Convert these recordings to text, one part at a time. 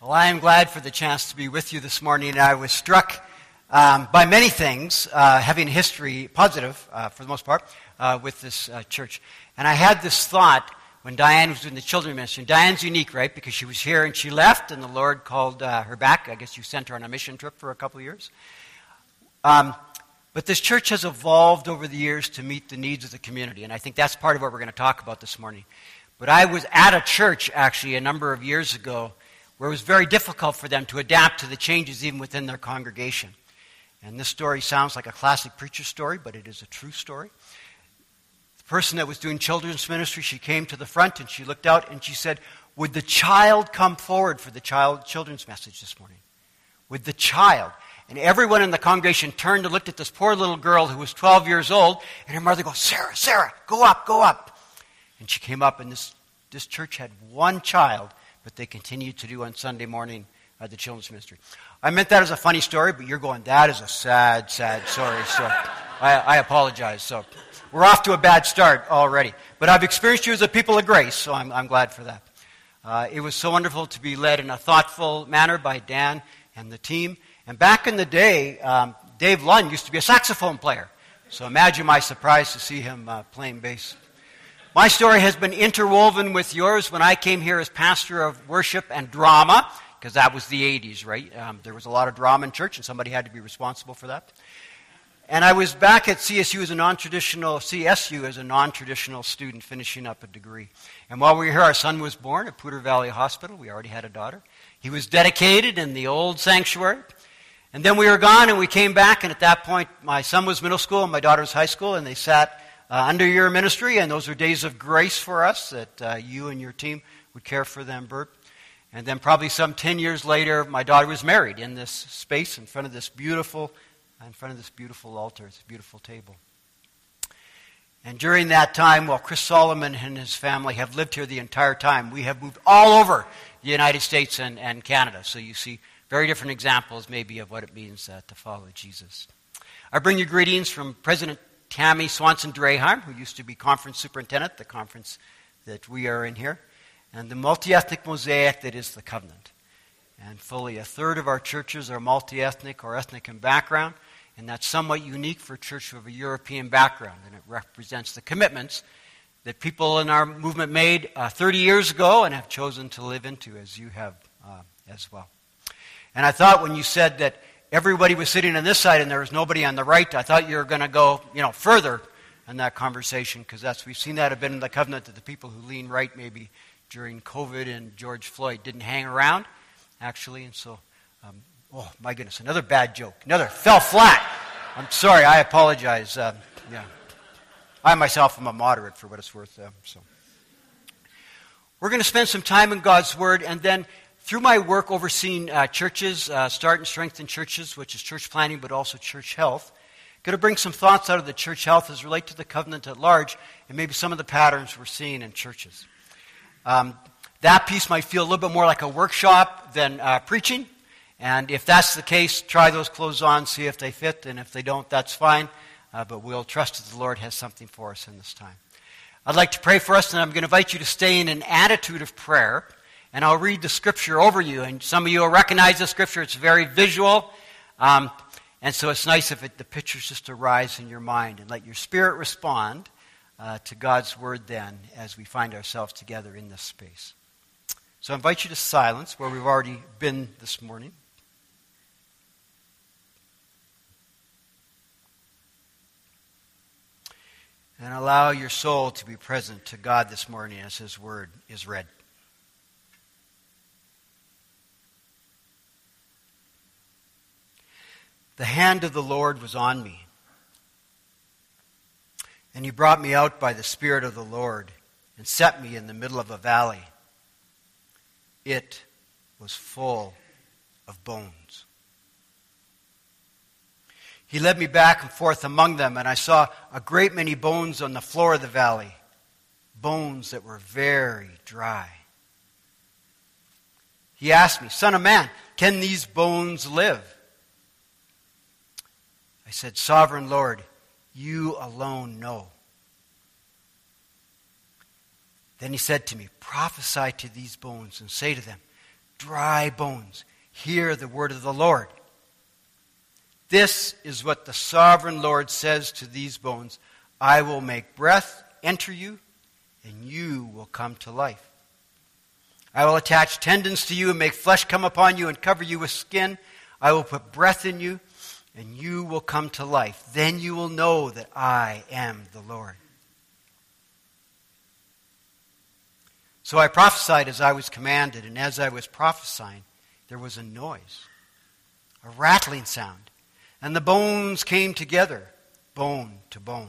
Well, I am glad for the chance to be with you this morning, and I was struck by many things, having history, positive for the most part, with this church. And I had this thought when Diane was in the children's ministry. And Diane's unique, right, because she was here and she left, and the Lord called her back. I guess you sent her on a mission trip for a couple of years. But this church has evolved over the years to meet the needs of the community, and I think that's part of what we're going to talk about this morning. But I was at a church, actually, a number of years ago, where it was very difficult for them to adapt to the changes even within their congregation. And this story sounds like a classic preacher story, but it is a true story. The person that was doing children's ministry, she came to the front and she looked out and she said, "Would the child come forward for the children's message this morning? Would the child?" And everyone in the congregation turned and looked at this poor little girl who was 12 years old, and her mother goes, "Sarah, Sarah, go up, go up." And she came up, and this church had one child, but they continued to do on Sunday morning the children's ministry. I meant that as a funny story, but you're going, that is a sad, sad story. So I apologize. So we're off to a bad start already. But I've experienced you as a people of grace, so I'm glad for that. It was so wonderful to be led in a thoughtful manner by Dan and the team. And back in the day, Dave Lund used to be a saxophone player. So imagine my surprise to see him playing bass. My story has been interwoven with yours when I came here as pastor of worship and drama, because that was the 80s, right? There was a lot of drama in church, and somebody had to be responsible for that. And I was back at CSU as a non-traditional student finishing up a degree. And while we were here, our son was born at Poudre Valley Hospital. We already had a daughter. He was dedicated in the old sanctuary. And then we were gone, and we came back, and at that point, my son was middle school and my daughter was high school, and they sat under your ministry, and those were days of grace for us that you and your team would care for them, Bert. And then probably some 10 years later, my daughter was married in this space in front of this beautiful altar, this beautiful table. And during that time, while Chris Solomon and his family have lived here the entire time, we have moved all over the United States and Canada. So you see very different examples maybe of what it means to follow Jesus. I bring you greetings from President Tammy Swanson-Draheim, who used to be conference superintendent, the conference that we are in here, and the multi-ethnic mosaic that is the covenant. And fully a third of our churches are multi-ethnic or ethnic in background, and that's somewhat unique for a church of a European background, and it represents the commitments that people in our movement made 30 years ago and have chosen to live into, as you have as well. And I thought when you said that everybody was sitting on this side and there was nobody on the right, I thought you were going to go, further in that conversation, because we've seen that have been in the covenant that the people who lean right maybe during COVID and George Floyd didn't hang around, actually. And so, oh my goodness, another bad joke. Another fell flat. I'm sorry, I apologize. I myself am a moderate for what it's worth. So we're going to spend some time in God's Word, and then through my work overseeing churches, Start and Strengthen Churches, which is church planning but also church health, going to bring some thoughts out of the church health as relate to the covenant at large and maybe some of the patterns we're seeing in churches. That piece might feel a little bit more like a workshop than preaching, and if that's the case, try those clothes on, see if they fit, and if they don't, that's fine, but we'll trust that the Lord has something for us in this time. I'd like to pray for us, and I'm going to invite you to stay in an attitude of prayer. And I'll read the scripture over you. And some of you will recognize the scripture. It's very visual. And so it's nice if the pictures just arise in your mind. And let your spirit respond to God's word then as we find ourselves together in this space. So I invite you to silence where we've already been this morning. And allow your soul to be present to God this morning as His word is read. The hand of the Lord was on me, and He brought me out by the Spirit of the Lord and set me in the middle of a valley. It was full of bones. He led me back and forth among them, and I saw a great many bones on the floor of the valley, bones that were very dry. He asked me, "Son of man, can these bones live?" I said, "Sovereign Lord, you alone know." Then He said to me, "Prophesy to these bones and say to them, dry bones, hear the word of the Lord. This is what the sovereign Lord says to these bones. I will make breath enter you, and you will come to life. I will attach tendons to you and make flesh come upon you and cover you with skin. I will put breath in you, and you will come to life. Then you will know that I am the Lord. So I prophesied as I was commanded, and as I was prophesying, there was a noise, a rattling sound, and the bones came together, bone to bone.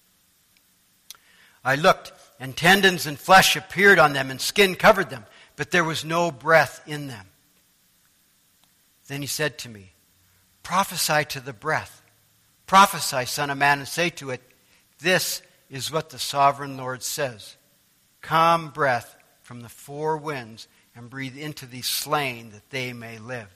I looked, and tendons and flesh appeared on them, and skin covered them, but there was no breath in them. Then he said to me, prophesy to the breath. Prophesy, Son of Man, and say to it, this is what the sovereign Lord says. Come, breath from the four winds, and breathe into these slain that they may live.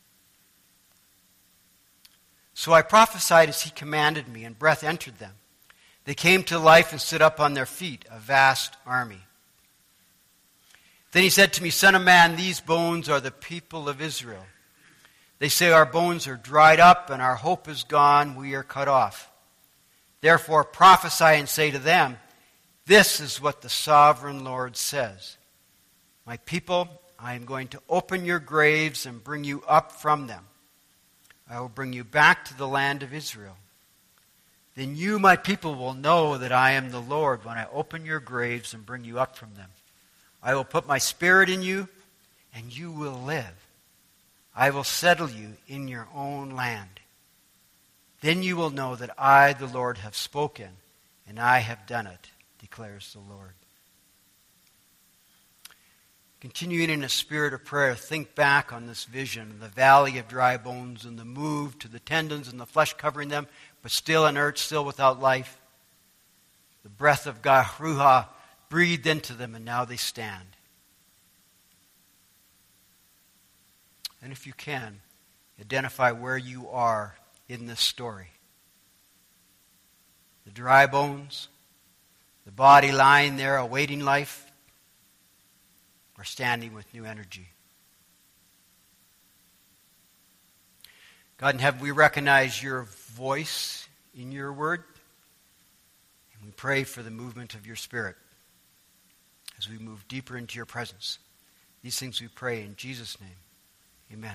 So I prophesied as he commanded me, and breath entered them. They came to life and stood up on their feet, a vast army. Then he said to me, Son of man, these bones are the people of Israel. They say our bones are dried up and our hope is gone, we are cut off. Therefore prophesy and say to them, this is what the sovereign Lord says. My people, I am going to open your graves and bring you up from them. I will bring you back to the land of Israel. Then you, my people, will know that I am the Lord when I open your graves and bring you up from them. I will put my spirit in you, and you will live. I will settle you in your own land. Then you will know that I, the Lord, have spoken, and I have done it, declares the Lord. Continuing in a spirit of prayer, think back on this vision, the valley of dry bones and the move to the tendons and the flesh covering them, but still inert, still without life. The breath of God, Ruha, breathed into them, and now they stand. And if you can, identify where you are in this story. The dry bones, the body lying there awaiting life, or standing with new energy. God in heaven, we recognize your voice in your word, and we pray for the movement of your Spirit as we move deeper into your presence. These things we pray in Jesus' name. Amen.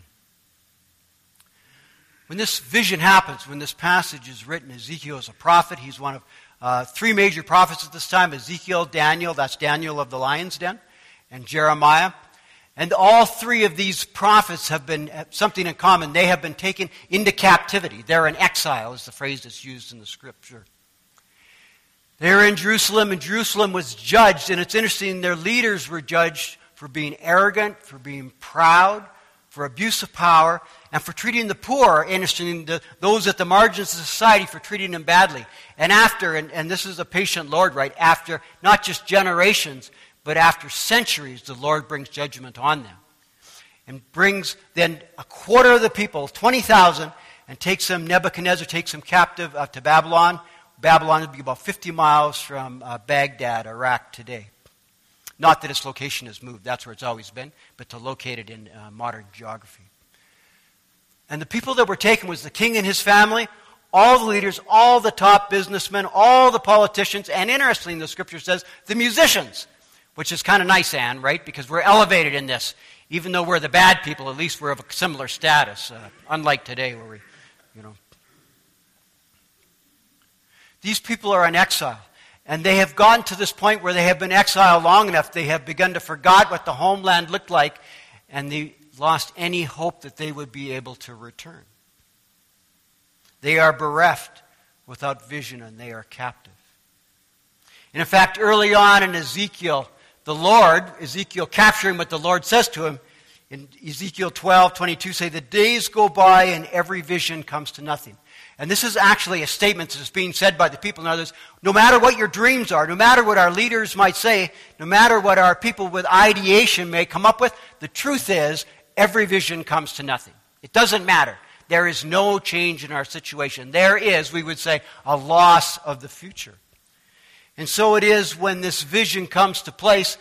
When this vision happens, when this passage is written, Ezekiel is a prophet. He's one of three major prophets at this time. Ezekiel, Daniel, that's Daniel of the lion's den, and Jeremiah. And all three of these prophets have something in common. They have been taken into captivity. They're in exile, is the phrase that's used in the scripture. They're in Jerusalem, and Jerusalem was judged. And it's interesting, their leaders were judged for being arrogant, for being proud, for abuse of power, and for treating the poor, interesting, those at the margins of society, for treating them badly. And after, and this is a patient Lord, right? After not just generations, but after centuries, the Lord brings judgment on them. And brings then a quarter of the people, 20,000, and takes them, Nebuchadnezzar takes them captive to Babylon. Babylon would be about 50 miles from Baghdad, Iraq today. Not that its location has moved, that's where it's always been, but to locate it in modern geography. And the people that were taken was the king and his family, all the leaders, all the top businessmen, all the politicians, and interestingly, the scripture says, the musicians, which is kind of nice, Anne, right? Because we're elevated in this. Even though we're the bad people, at least we're of a similar status, unlike today where we, These people are in exile. And they have gotten to this point where they have been exiled long enough, they have begun to forget what the homeland looked like, and they lost any hope that they would be able to return. They are bereft, without vision, and they are captive. And in fact, early on in Ezekiel, Ezekiel capturing what the Lord says to him, in Ezekiel 12:22, say, the days go by and every vision comes to nothing. And this is actually a statement that's being said by the people and others. No matter what your dreams are, no matter what our leaders might say, no matter what our people with ideation may come up with, the truth is, every vision comes to nothing. It doesn't matter. There is no change in our situation. There is, we would say, a loss of the future. And so it is when this vision comes to place,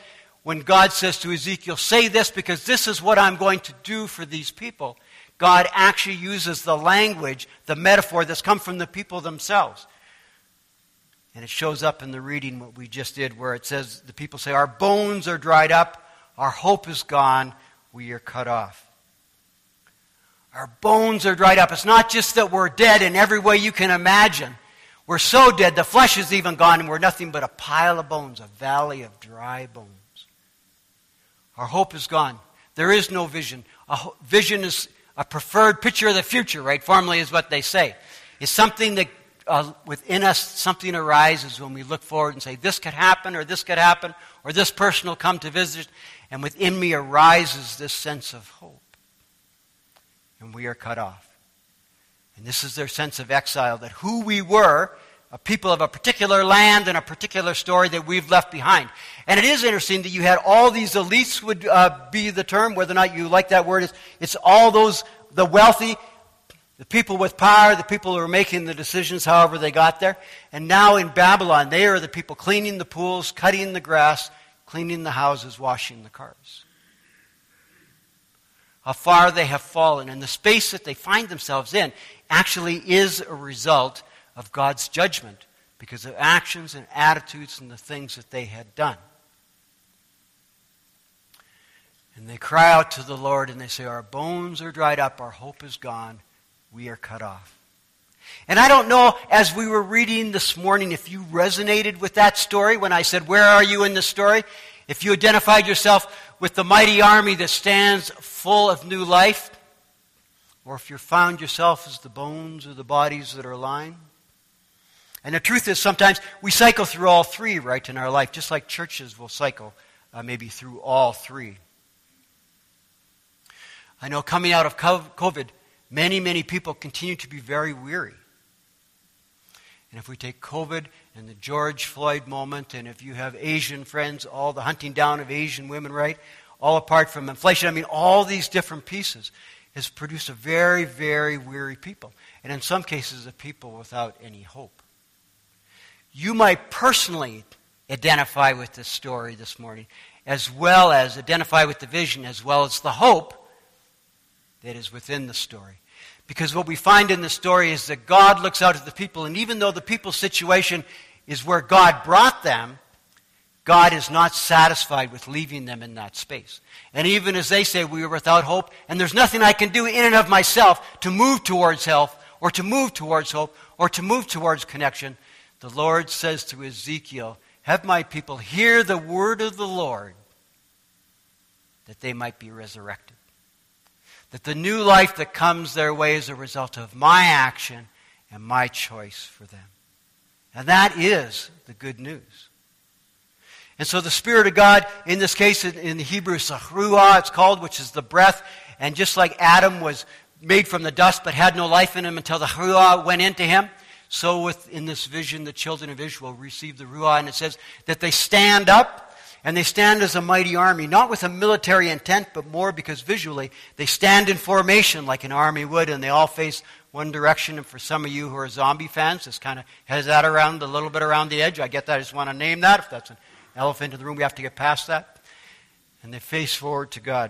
when God says to Ezekiel, say this because this is what I'm going to do for these people, God actually uses the language, the metaphor that's come from the people themselves. And it shows up in the reading what we just did, where it says, the people say, our bones are dried up, our hope is gone, we are cut off. Our bones are dried up. It's not just that we're dead in every way you can imagine. We're so dead, the flesh is even gone, and we're nothing but a pile of bones, a valley of dry bones. Our hope is gone. There is no vision. Vision is a preferred picture of the future, right? Formally is what they say. It's something that within us, something arises when we look forward and say, this could happen, or this this person will come to visit, and within me arises this sense of hope. And we are cut off. And this is their sense of exile, that who we were, a people of a particular land and a particular story that we've left behind. And it is interesting that you had all these elites would be the term, whether or not you like that word. It's all those, the wealthy, the people with power, the people who are making the decisions however they got there. And now in Babylon, they are the people cleaning the pools, cutting the grass, cleaning the houses, washing the cars. How far they have fallen. And the space that they find themselves in actually is a result of God's judgment because of actions and attitudes and the things that they had done. And they cry out to the Lord and they say, our bones are dried up, our hope is gone, we are cut off. And I don't know, as we were reading this morning, if you resonated with that story when I said, where are you in the story? If you identified yourself with the mighty army that stands full of new life, or if you found yourself as the bones or the bodies that are lying. And the truth is, sometimes we cycle through all three, right, in our life, just like churches will cycle maybe through all three. I know coming out of COVID, many people continue to be very weary. And if we take COVID and the George Floyd moment, and if you have Asian friends, all the hunting down of Asian women, right, all apart from inflation, I mean, all these different pieces has produced a very, very weary people. And in some cases, a people without any hope. You might personally identify with this story this morning, as well as identify with the vision, as well as the hope that is within the story. Because what we find in the story is that God looks out at the people, and even though the people's situation is where God brought them, God is not satisfied with leaving them in that space. And even as they say, we are without hope, and there's nothing I can do in and of myself to move towards health, or to move towards hope, or to move towards connection, the Lord says to Ezekiel, have my people hear the word of the Lord, that they might be resurrected. That the new life that comes their way is a result of my action and my choice for them. And that is the good news. And so the Spirit of God, in this case, in the Hebrew, it's ruah, it's called, which is the breath. And just like Adam was made from the dust but had no life in him until the ruah went into him, so in this vision, the children of Israel received the ruah. And it says that they stand up, and they stand as a mighty army, not with a military intent, but more because visually they stand in formation like an army would, and they all face one direction. And for some of you who are zombie fans, this kind of has that around a little bit around the edge. I get that. I just want to name that. If that's an elephant in the room, we have to get past that. And they face forward to God.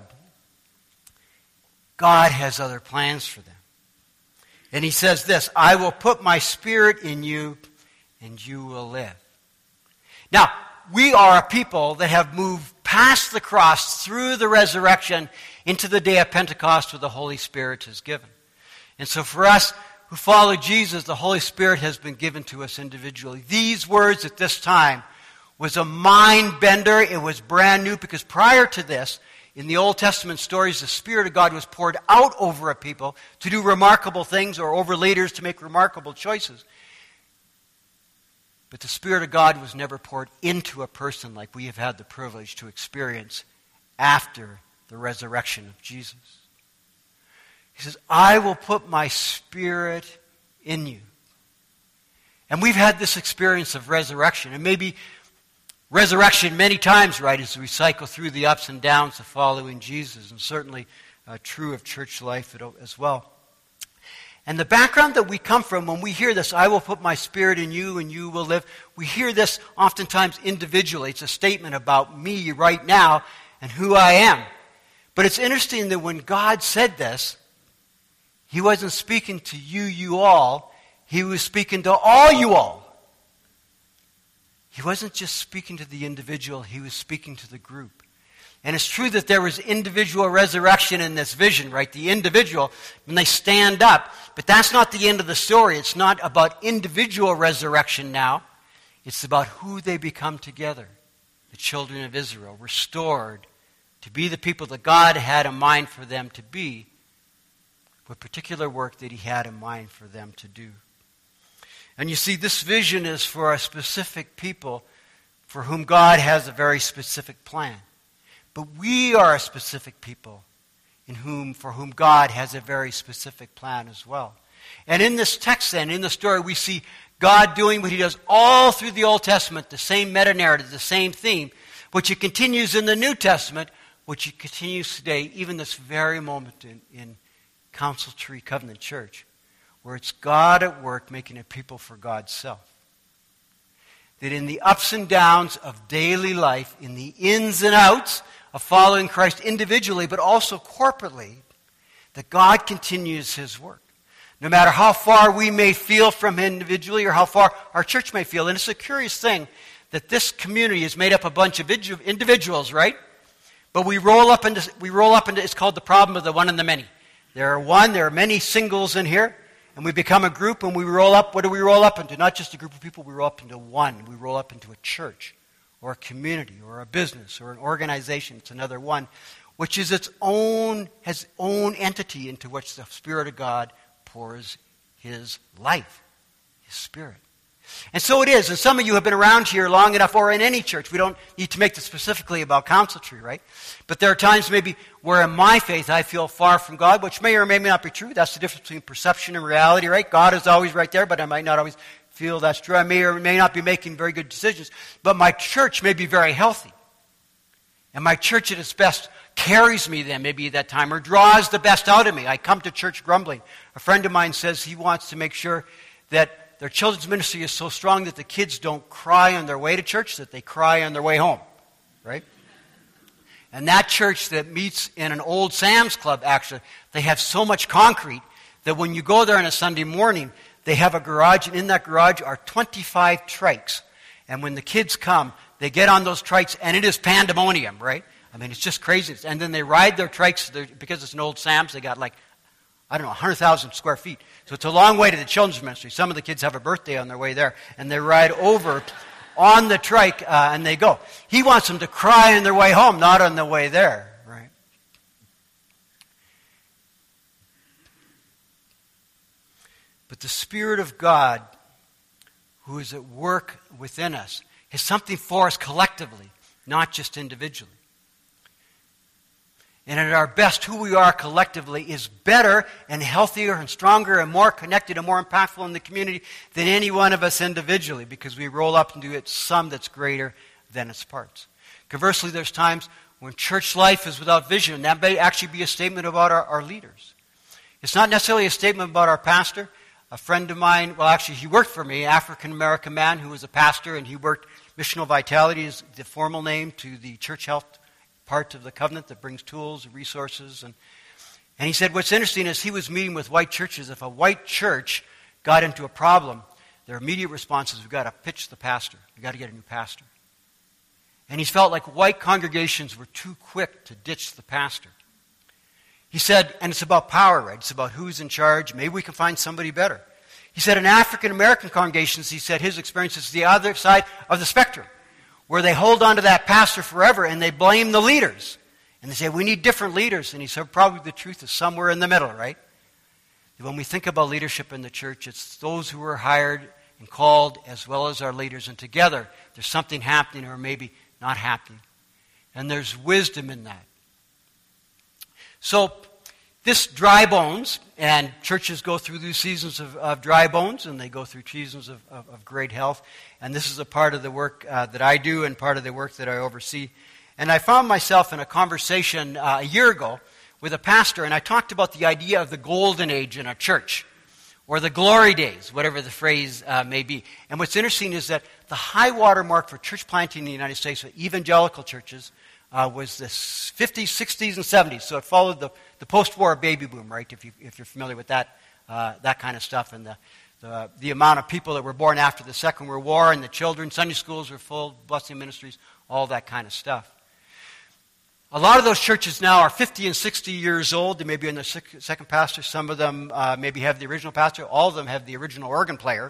God has other plans for them. And he says this, I will put my spirit in you, and you will live. Now, we are a people that have moved past the cross through the resurrection into the day of Pentecost where the Holy Spirit is given. And so for us who follow Jesus, the Holy Spirit has been given to us individually. These words at this time was a mind bender. It was brand new because prior to this, in the Old Testament stories, the Spirit of God was poured out over a people to do remarkable things or over leaders to make remarkable choices. But the Spirit of God was never poured into a person like we have had the privilege to experience after the resurrection of Jesus. He says, I will put my Spirit in you. And we've had this experience of resurrection. And maybe resurrection many times, right, as we cycle through the ups and downs of following Jesus. And certainly true of church life as well. And the background that we come from, when we hear this, I will put my spirit in you and you will live, we hear this oftentimes individually. It's a statement about me right now and who I am. But it's interesting that when God said this, he wasn't speaking to you all. He was speaking to all you all. He wasn't just speaking to the individual. He was speaking to the group. And it's true that there was individual resurrection in this vision, right? The individual, when they stand up. But that's not the end of the story. It's not about individual resurrection now. It's about who they become together. The children of Israel, restored to be the people that God had in mind for them to be, with particular work that he had in mind for them to do. And you see, this vision is for a specific people for whom God has a very specific plan. But we are a specific people for whom God has a very specific plan as well. And in this text then, in the story, we see God doing what he does all through the Old Testament, the same meta-narrative, the same theme, which he continues in the New Testament, which he continues today, even this very moment in Council Tree Covenant Church, where it's God at work making a people for God's self. That in the ups and downs of daily life, in the ins and outs of following Christ individually, but also corporately, that God continues his work. No matter how far we may feel from him individually or how far our church may feel. And it's a curious thing that this community is made up of a bunch of individuals, right? But we roll up into, it's called the problem of the one and the many. There are many singles in here, and we become a group and we roll up. What do we roll up into? Not just a group of people, we roll up into one. We roll up into a church, or a community, or a business, or an organization. It's another one, which is has its own entity into which the Spirit of God pours his life, his Spirit. And so it is. And some of you have been around here long enough, or in any church. We don't need to make this specifically about Council Tree, right? But there are times maybe where in my faith I feel far from God, which may or may not be true. That's the difference between perception and reality, right? God is always right there, but I might not always feel that's true. I may or may not be making very good decisions. But my church may be very healthy. And my church at its best carries me then maybe at that time, or draws the best out of me. I come to church grumbling. A friend of mine says he wants to make sure that their children's ministry is so strong that the kids don't cry on their way to church, that they cry on their way home, right? And that church that meets in an old Sam's Club, actually, they have so much concrete that when you go there on a Sunday morning, they have a garage, and in that garage are 25 trikes. And when the kids come, they get on those trikes, and it is pandemonium, right? I mean, it's just crazy. And then they ride their trikes, because it's an old Sam's, they got 100,000 square feet. So it's a long way to the children's ministry. Some of the kids have a birthday on their way there, and they ride over on the trike, and they go. He wants them to cry on their way home, not on the way there, right? But the Spirit of God, who is at work within us, has something for us collectively, not just individually. And at our best, who we are collectively is better and healthier and stronger and more connected and more impactful in the community than any one of us individually, because we roll up into it some that's greater than its parts. Conversely, there's times when church life is without vision, and that may actually be a statement about our leaders. It's not necessarily a statement about our pastor. A friend of mine, well, actually, he worked for me, African-American man who was a pastor, and he worked, Missional Vitality is the formal name to the church health part of the covenant that brings tools and resources. And he said what's interesting is he was meeting with white churches. If a white church got into a problem, their immediate response is, we've got to pitch the pastor. We've got to get a new pastor. And he felt like white congregations were too quick to ditch the pastor. He said, and it's about power, right? It's about who's in charge. Maybe we can find somebody better. He said in African-American congregations, he said his experience is the other side of the spectrum, where they hold on to that pastor forever and they blame the leaders. And they say, we need different leaders. And he said, probably the truth is somewhere in the middle, right? When we think about leadership in the church, it's those who are hired and called as well as our leaders. And together, there's something happening or maybe not happening. And there's wisdom in that. So, this dry bones, and churches go through these seasons of dry bones, and they go through seasons of great health. And this is a part of the work that I do and part of the work that I oversee. And I found myself in a conversation a year ago with a pastor, and I talked about the idea of the golden age in a church. or the glory days, whatever the phrase may be. And what's interesting is that the high water mark for church planting in the United States, evangelical churches, was the 50s, 60s, and 70s. So it followed the post-war baby boom, right, if you're familiar with that kind of stuff. And the amount of people that were born after the Second World War, and the children, Sunday schools were full, blessing ministries, all that kind of stuff. A lot of those churches now are 50 and 60 years old. They may be in their second pastor. Some of them maybe have the original pastor. All of them have the original organ player.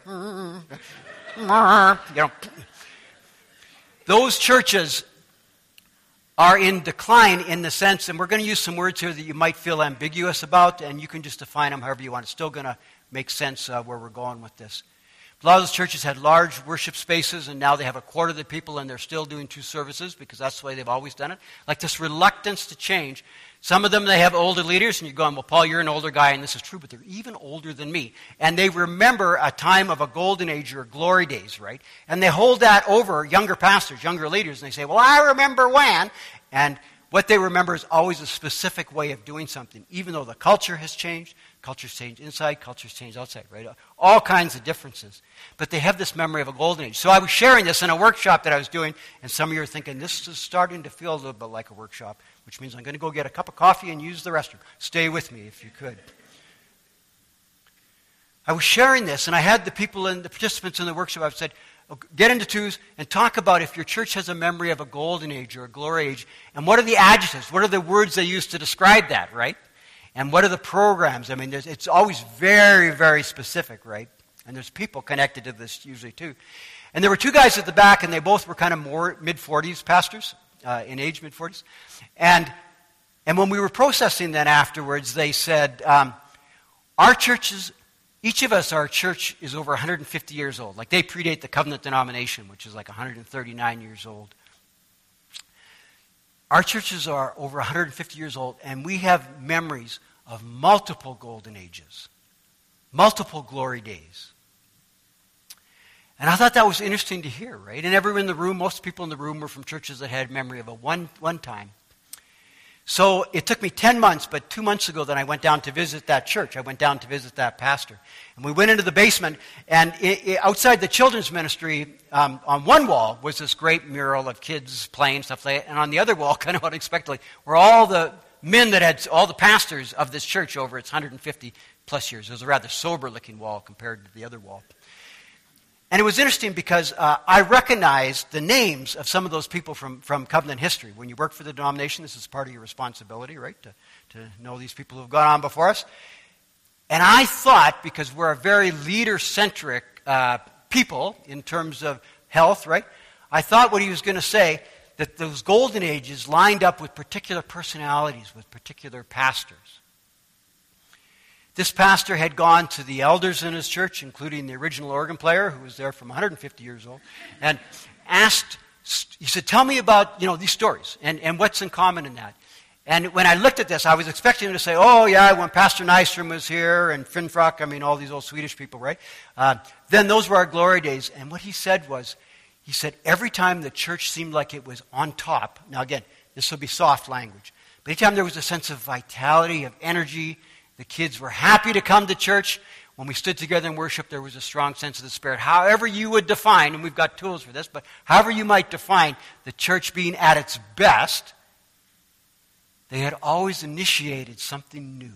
Those churches are in decline in the sense, and we're going to use some words here that you might feel ambiguous about, and you can just define them however you want. It's still going to make sense where we're going with this. A lot of those churches had large worship spaces, and now they have a quarter of the people, and they're still doing 2 services because that's the way they've always done it. Like this reluctance to change. Some of them, they have older leaders, and you're going, well, Paul, you're an older guy, and this is true, but they're even older than me. And they remember a time of a golden age or glory days, right? And they hold that over younger pastors, younger leaders, and they say, well, I remember when. And what they remember is always a specific way of doing something, even though the culture has changed. Culture's changed inside, culture's changed outside, right? All kinds of differences. But they have this memory of a golden age. So I was sharing this in a workshop that I was doing, and some of you are thinking, this is starting to feel a little bit like a workshop, which means I'm going to go get a cup of coffee and use the restroom. Stay with me if you could. I was sharing this, and I had the participants in the workshop, I said, get into 2s and talk about if your church has a memory of a golden age or a glory age, and what are the adjectives, what are the words they use to describe that, right? And what are the programs? I mean, it's always very, very specific, right? And there's people connected to this usually too. And there were 2 guys at the back, and they both were kind of more mid-40s pastors, in age, mid-40s. And when we were processing that afterwards, they said, our churches, each of us, our church is over 150 years old. Like they predate the covenant denomination, which is like 139 years old. Our churches are over 150 years old, and we have memories of multiple golden ages, multiple glory days. And I thought that was interesting to hear, right? And everyone in the room, most people in the room were from churches that had memory of a one time. So it took me 10 months, but 2 months ago then I went down to visit that church. I went down to visit that pastor. And we went into the basement, and outside the children's ministry, on one wall was this great mural of kids playing, stuff like that. And on the other wall, kind of unexpectedly, were all the men that had, all the pastors of this church over its 150 plus years. It was a rather sober-looking wall compared to the other wall. And it was interesting because I recognized the names of some of those people from covenant history. When you work for the denomination, this is part of your responsibility, right, to know these people who have gone on before us. And I thought, because we're a very leader-centric people in terms of health, right, I thought what he was going to say, that those golden ages lined up with particular personalities, with particular pastors. This pastor had gone to the elders in his church, including the original organ player, who was there from 150 years old, and asked, he said, tell me about, these stories, and what's in common in that. And when I looked at this, I was expecting him to say, oh yeah, when Pastor Nystrom was here, and Finnfrock, all these old Swedish people, right? Then those were our glory days. And what he said was, every time the church seemed like it was on top, now again, this will be soft language, but anytime there was a sense of vitality, of energy, the kids were happy to come to church. When we stood together in worship, there was a strong sense of the Spirit. However you would define, and we've got tools for this, but however you might define the church being at its best, they had always initiated something new.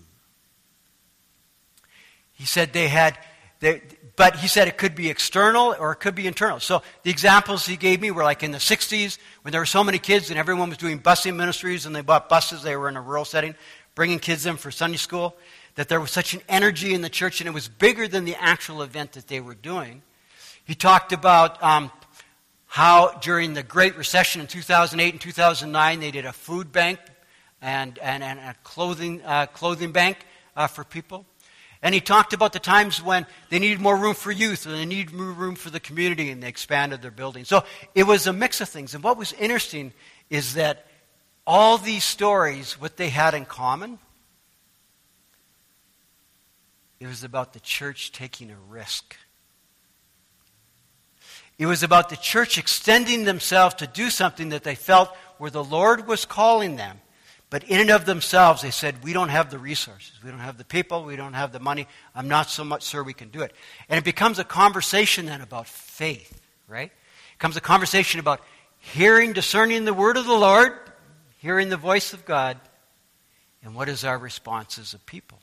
He said but he said it could be external or it could be internal. So the examples he gave me were like in the 60s, when there were so many kids and everyone was doing busing ministries and they bought buses, they were in a rural setting, bringing kids in for Sunday school, that there was such an energy in the church, and it was bigger than the actual event that they were doing. He talked about how during the Great Recession in 2008 and 2009, they did a food bank and a clothing bank for people. And he talked about the times when they needed more room for youth, and they needed more room for the community, and they expanded their building. So it was a mix of things. And what was interesting is that all these stories, what they had in common, it was about the church taking a risk. It was about the church extending themselves to do something that they felt where the Lord was calling them, But in and of themselves, they said, we don't have the resources. We don't have the people. We don't have the money. I'm not so much sure we can do it. And it becomes a conversation then about faith, right? It becomes a conversation about hearing, discerning the word of the Lord, hearing the voice of God, and what is our response as a people.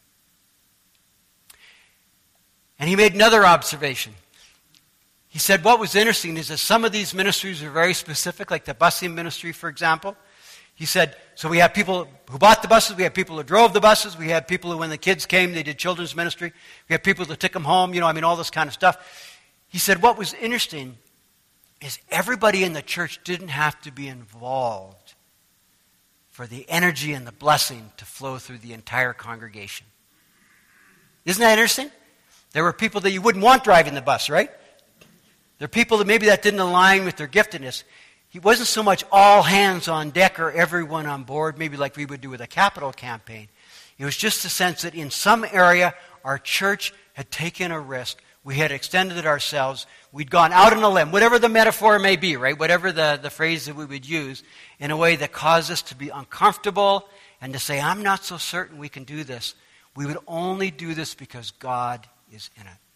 And he made another observation. He said what was interesting is that some of these ministries are very specific, like the busing ministry, for example. He said, so we have people who bought the buses, we have people who drove the buses, we had people who, when the kids came, they did children's ministry, we had people who took them home, all this kind of stuff. He said what was interesting is everybody in the church didn't have to be involved for the energy and the blessing to flow through the entire congregation. Isn't that interesting? There were people that you wouldn't want driving the bus, right? There are people that maybe that didn't align with their giftedness. He wasn't so much all hands on deck or everyone on board, maybe like we would do with a capital campaign. It was just a sense that in some area, our church had taken a risk. We had extended it ourselves. We'd gone out on a limb, whatever the metaphor may be, right? Whatever the phrase that we would use, in a way that caused us to be uncomfortable and to say, I'm not so certain we can do this. We would only do this because God is in it.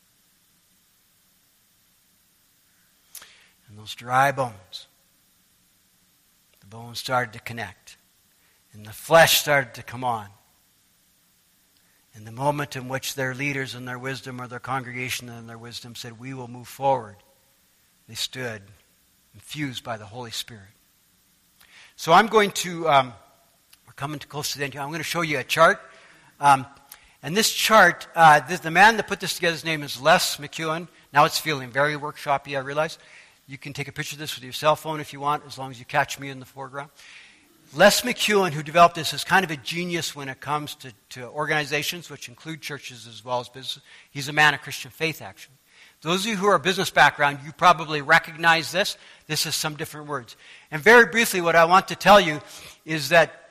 And those dry bones, the bones started to connect. And the flesh started to come on. And the moment in which their leaders and their wisdom, or their congregation and their wisdom, said, we will move forward, they stood, infused by the Holy Spirit. So I'm going to, we're coming close to the end. I'm going to show you a chart. And this chart, the man that put this together, his name is Les McEwen. Now it's feeling very workshoppy, I realize. You can take a picture of this with your cell phone if you want, as long as you catch me in the foreground. Les McEwen, who developed this, is kind of a genius when it comes to organizations, which include churches as well as business. He's a man of Christian faith, actually. Those of you who are business background, you probably recognize this. This is some different words. And very briefly, what I want to tell you is that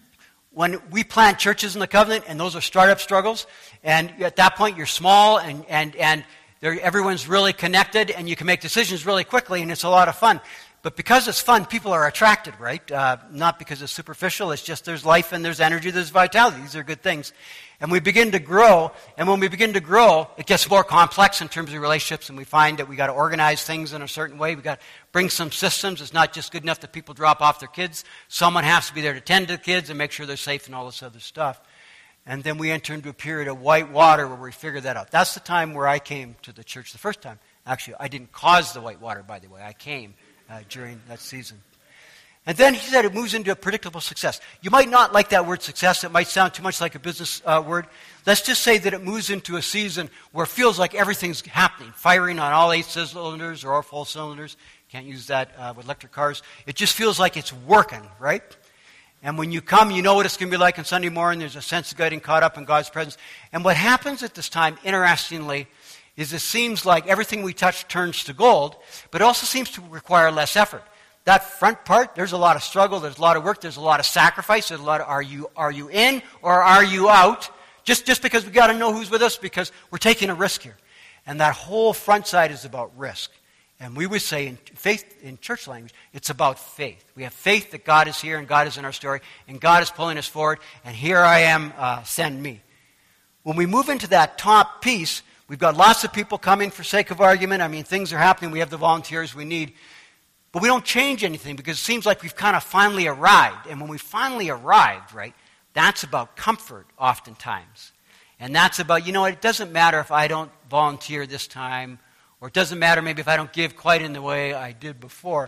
when we plant churches in the covenant, and those are startup struggles, and at that point you're small and everyone's really connected, and you can make decisions really quickly, and it's a lot of fun. But because it's fun, people are attracted, right? Not because it's superficial. It's just there's life and there's energy, there's vitality. These are good things. And we begin to grow, and when we begin to grow, it gets more complex in terms of relationships, and we find that we got to organize things in a certain way. We got to bring some systems. It's not just good enough that people drop off their kids. Someone has to be there to tend to the kids and make sure they're safe and all this other stuff. And then we enter into a period of white water where we figure that out. That's the time where I came to the church the first time. Actually, I didn't cause the white water, by the way. I came during that season. And then he said it moves into a predictable success. You might not like that word success. It might sound too much like a business word. Let's just say that it moves into a season where it feels like everything's happening, firing on all 8 cylinders or all full cylinders. Can't use that with electric cars. It just feels like it's working, right? And when you come, you know what it's going to be like on Sunday morning. There's a sense of getting caught up in God's presence. And what happens at this time, interestingly, is it seems like everything we touch turns to gold, but it also seems to require less effort. That front part, there's a lot of struggle, there's a lot of work, there's a lot of sacrifice, there's a lot of are you in or are you out? Just because we got to know who's with us, because we're taking a risk here. And that whole front side is about risk. And we would say in faith, in church language, it's about faith. We have faith that God is here and God is in our story and God is pulling us forward, and here I am, send me. When we move into that top piece, we've got lots of people coming for sake of argument. I mean, things are happening. We have the volunteers we need. But we don't change anything because it seems like we've kind of finally arrived. And when we finally arrived, right, that's about comfort oftentimes. And that's about, it doesn't matter if I don't volunteer this time, or it doesn't matter maybe if I don't give quite in the way I did before.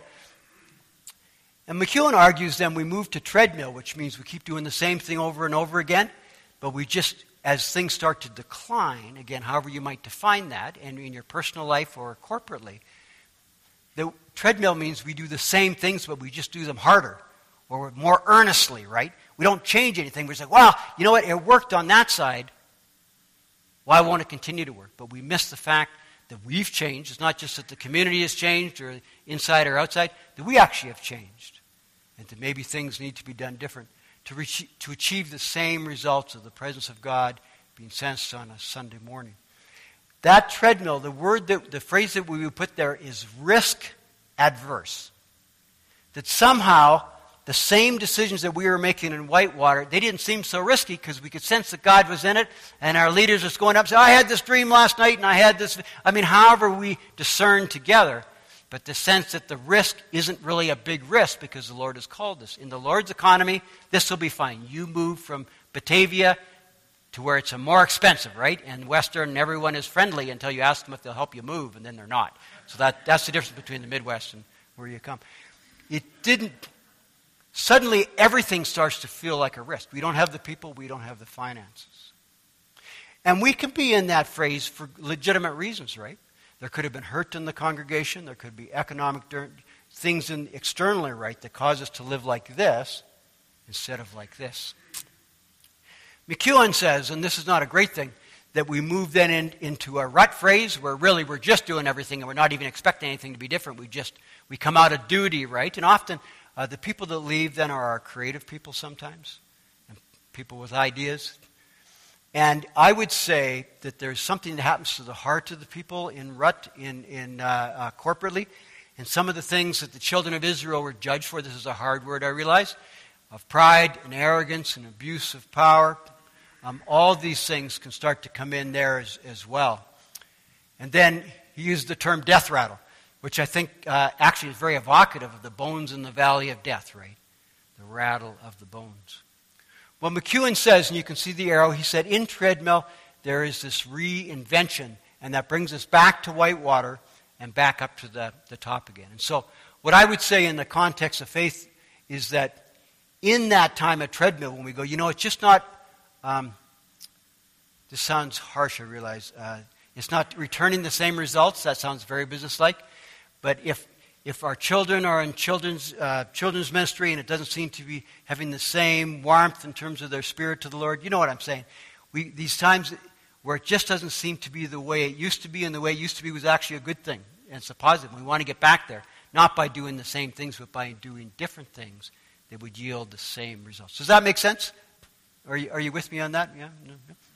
And McEwen argues then we move to treadmill, which means we keep doing the same thing over and over again, but we just, as things start to decline, again, however you might define that, and in your personal life or corporately, the treadmill means we do the same things, but we just do them harder or more earnestly, right? We don't change anything. We say, well, you know what, it worked on that side. Why won't it continue to work? But we miss the fact that we've changed. It's not just that the community has changed or inside or outside, that we actually have changed. And that maybe things need to be done different to achieve the same results of the presence of God being sensed on a Sunday morning. That treadmill, the phrase that we would put there is risk adverse. That somehow the same decisions that we were making in Whitewater, they didn't seem so risky because we could sense that God was in it, and our leaders was going up and saying, I had this dream last night, and I had this. However we discern together, but the sense that the risk isn't really a big risk because the Lord has called us. In the Lord's economy, this will be fine. You move from Batavia to where it's more expensive, right? And Western, everyone is friendly until you ask them if they'll help you move, and then they're not. So that's the difference between the Midwest and where you come. It didn't. Suddenly, everything starts to feel like a risk. We don't have the people, we don't have the finances. And we can be in that phrase for legitimate reasons, right? There could have been hurt in the congregation. There could be economic things externally, right, that cause us to live like this instead of like this. McEwen says, and this is not a great thing, that we move then into a rut phrase where really we're just doing everything and we're not even expecting anything to be different. We come out of duty, right? And often the people that leave then are our creative people sometimes, and people with ideas. And I would say that there's something that happens to the heart of the people in rut, corporately. And some of the things that the children of Israel were judged for, this is a hard word I realize, of pride and arrogance and abuse of power. All these things can start to come in there as well. And then he used the term death rattle, which I think actually is very evocative of the bones in the valley of death, right? The rattle of the bones. Well, McEwen says, and you can see the arrow, he said, in Treadmill, there is this reinvention, and that brings us back to Whitewater and back up to the top again. And so what I would say in the context of faith is that in that time at Treadmill, when we go, it's just not, this sounds harsh, I realize, it's not returning the same results. That sounds very businesslike. But if our children are in children's ministry and it doesn't seem to be having the same warmth in terms of their spirit to the Lord, you know what I'm saying. These times where it just doesn't seem to be the way it used to be, and the way it used to be was actually a good thing. And it's a positive. We want to get back there, not by doing the same things, but by doing different things that would yield the same results. Does that make sense? Are you with me on that? Yeah? No?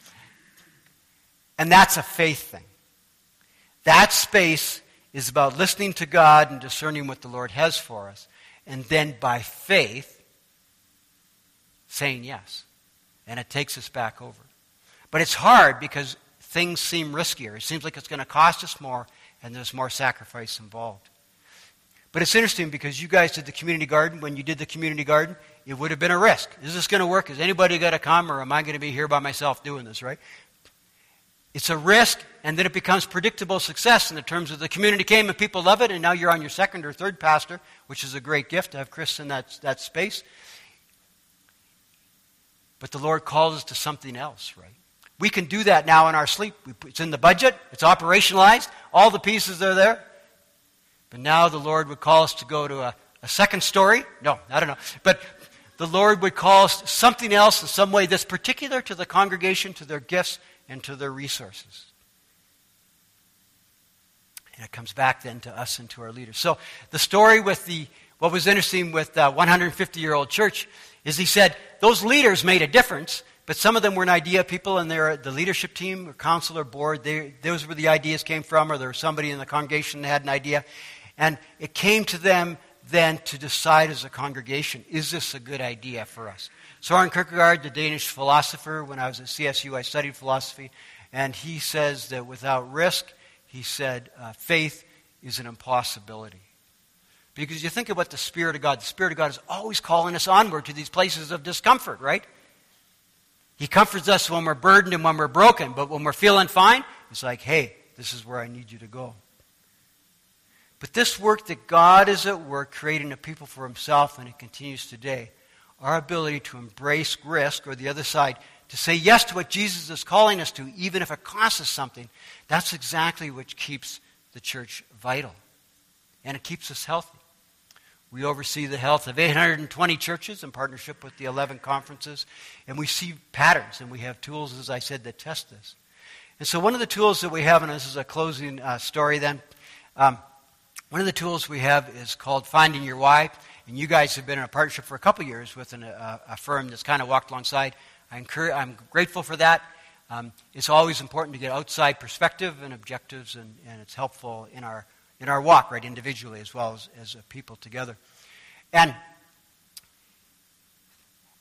And that's a faith thing. That space is about listening to God and discerning what the Lord has for us. And then by faith, saying yes. And it takes us back over. But it's hard because things seem riskier. It seems like it's going to cost us more, and there's more sacrifice involved. But it's interesting because you guys did the community garden. When you did the community garden, it would have been a risk. Is this going to work? Is anybody going to come, or am I going to be here by myself doing this, right? It's a risk, and then it becomes predictable success in the terms of the community came and people love it, and now you're on your second or third pastor, which is a great gift to have Chris in that space. But the Lord calls us to something else, right? We can do that now in our sleep. It's in the budget. It's operationalized. All the pieces are there. But now the Lord would call us to go to a second story. No, I don't know. But the Lord would call us to something else in some way that's particular to the congregation, to their gifts, and to their resources. And it comes back then to us and to our leaders. So the story with what was interesting with the 150-year-old church is he said those leaders made a difference, but some of them were an idea people, and they're the leadership team or council or board. Those were the ideas came from, or there was somebody in the congregation that had an idea. And it came to them then to decide as a congregation, is this a good idea for us? Søren Kierkegaard, the Danish philosopher, when I was at CSU, I studied philosophy, and he says that without risk, he said, faith is an impossibility. Because you think about the Spirit of God is always calling us onward to these places of discomfort, right? He comforts us when we're burdened and when we're broken, but when we're feeling fine, it's like, hey, this is where I need you to go. But this work that God is at work creating a people for himself, and it continues today, our ability to embrace risk, or the other side, to say yes to what Jesus is calling us to, even if it costs us something, that's exactly what keeps the church vital. And it keeps us healthy. We oversee the health of 820 churches in partnership with the 11 conferences, and we see patterns, and we have tools, as I said, that test this. And so one of the tools that we have, and this is a closing story then, one of the tools we have is called Finding Your Why. And you guys have been in a partnership for a couple years with a firm that's kind of walked alongside. I'm grateful for that. It's always important to get outside perspective and objectives, and it's helpful in our walk, right, individually as well as a people together. And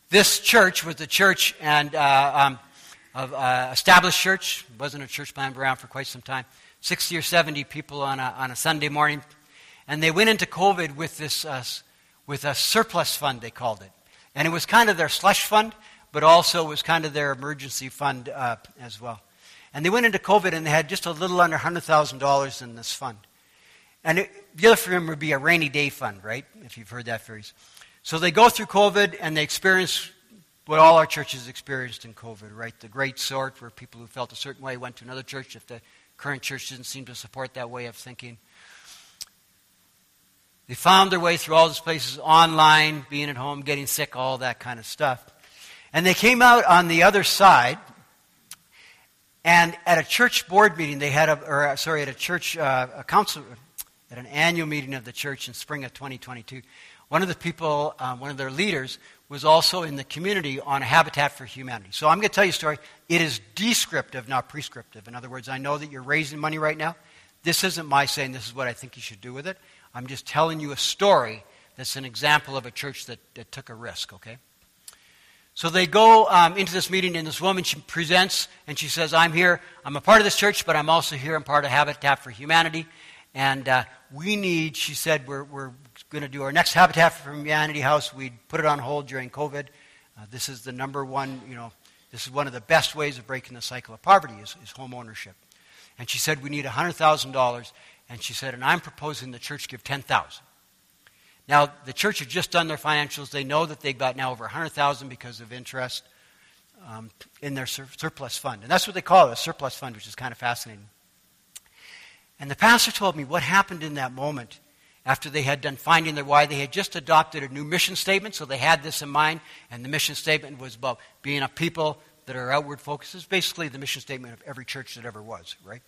This church was a church and established church. It wasn't a church plant around for quite some time. 60 or 70 people on a Sunday morning. And they went into COVID with with a surplus fund, they called it. And it was kind of their slush fund, but also was kind of their emergency fund as well. And they went into COVID and they had just a little under $100,000 in this fund. And the other for him would be a rainy day fund, right? If you've heard that phrase. So they go through COVID and they experience what all our churches experienced in COVID, right? The great sort where people who felt a certain way went to another church if the current church didn't seem to support that way of thinking. They found their way through all these places, online, being at home, getting sick, all that kind of stuff. And they came out on the other side, and at a church board meeting, they had at an annual meeting of the church in spring of 2022, one of the people, one of their leaders, was also in the community on Habitat for Humanity. So I'm going to tell you a story. It is descriptive, not prescriptive. In other words, I know that you're raising money right now. This isn't my saying this is what I think you should do with it. I'm just telling you a story that's an example of a church that took a risk, okay? So they go into this meeting, and this woman, she presents, and she says, I'm here. I'm a part of this church, but I'm also here. I'm part of Habitat for Humanity. And we need, she said, we're going to do our next Habitat for Humanity house. We put it on hold during COVID. This is the number one, this is one of the best ways of breaking the cycle of poverty is home ownership. And she said, we need $100,000. And she said, and I'm proposing the church give $10,000. Now, the church had just done their financials. They know that they've got now over $100,000 because of interest in their surplus fund. And that's what they call it, a surplus fund, which is kind of fascinating. And the pastor told me what happened in that moment after they had done finding their why. They had just adopted a new mission statement, so they had this in mind. And the mission statement was about being a people that are outward focused. It's basically the mission statement of every church that ever was, right?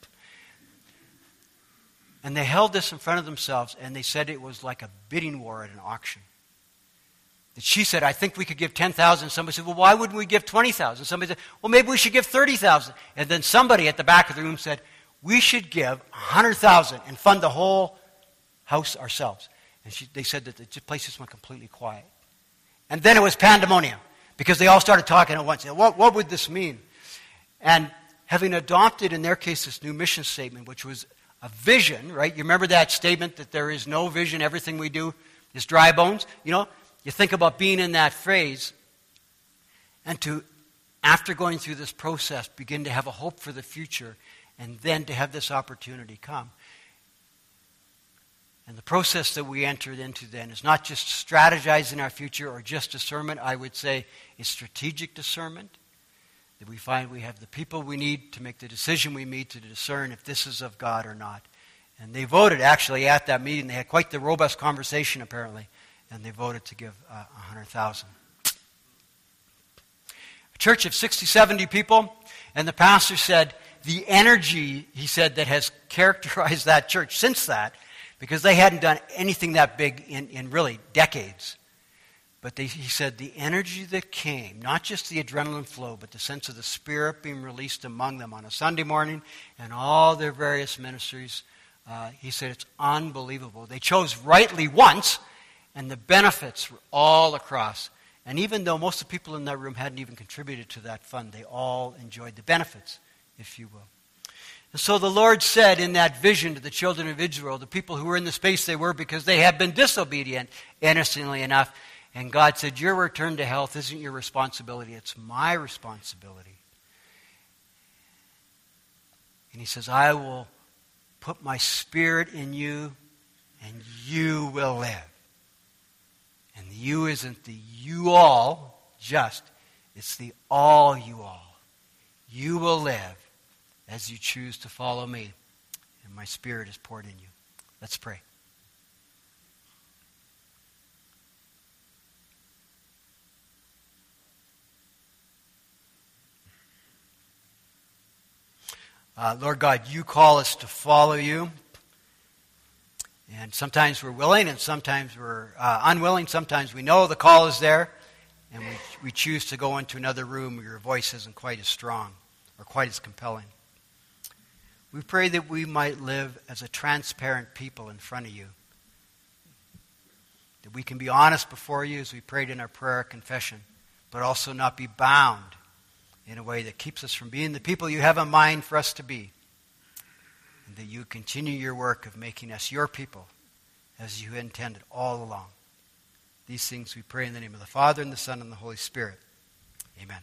And they held this in front of themselves, and they said it was like a bidding war at an auction. That she said, I think we could give $10,000. Somebody said, well, why wouldn't we give $20,000? Somebody said, well, maybe we should give $30,000. And then somebody at the back of the room said, we should give $100,000 and fund the whole house ourselves. And they said that the place just went completely quiet. And then it was pandemonium, because they all started talking at once. What would this mean? And having adopted, in their case, this new mission statement, which was a vision, right? You remember that statement that there is no vision, everything we do is dry bones? You think about being in that phrase, and to, after going through this process, begin to have a hope for the future, and then to have this opportunity come. And the process that we entered into then is not just strategizing our future or just discernment. I would say it's strategic discernment. That we find we have the people we need to make the decision we need to discern if this is of God or not. And they voted, actually, at that meeting. They had quite the robust conversation, apparently, and they voted to give $100,000. A church of 60, 70 people, and the pastor said the energy, he said, that has characterized that church since that, because they hadn't done anything that big in really decades. But he said the energy that came, not just the adrenaline flow, but the sense of the Spirit being released among them on a Sunday morning and all their various ministries, he said it's unbelievable. They chose rightly once, and the benefits were all across. And even though most of the people in that room hadn't even contributed to that fund, they all enjoyed the benefits, if you will. And so the Lord said in that vision to the children of Israel, the people who were in the space they were because they had been disobedient, interestingly enough, and God said, your return to health isn't your responsibility, it's my responsibility. And he says, I will put my Spirit in you, and you will live. And the you isn't the you all, just, it's the all you all. You will live as you choose to follow me, and my Spirit is poured in you. Let's pray. Lord God, you call us to follow you. And sometimes we're willing, and sometimes we're unwilling. Sometimes we know the call is there, and we choose to go into another room where your voice isn't quite as strong or quite as compelling. We pray that we might live as a transparent people in front of you. That we can be honest before you, as we prayed in our prayer confession. but also not be bound in a way that keeps us from being the people you have in mind for us to be. And that you continue your work of making us your people as you intended all along. These things we pray in the name of the Father, and the Son, and the Holy Spirit. Amen.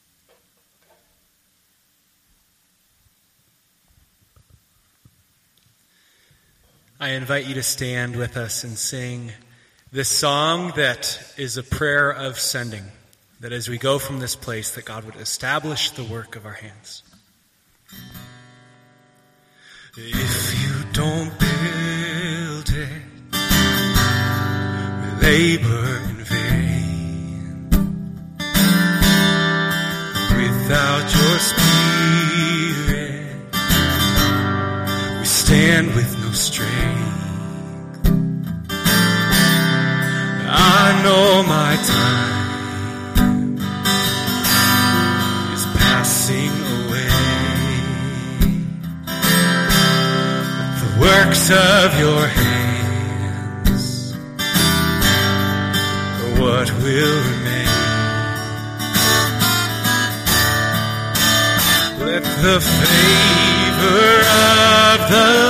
I invite you to stand with us and sing this song that is a prayer of sending, that as we go from this place, that God would establish the work of our hands. If you don't build it, we labor in vain. Without your Spirit, we stand with no strength. I know my time is passing away. The works of your hands are what will remain. Let the favor of the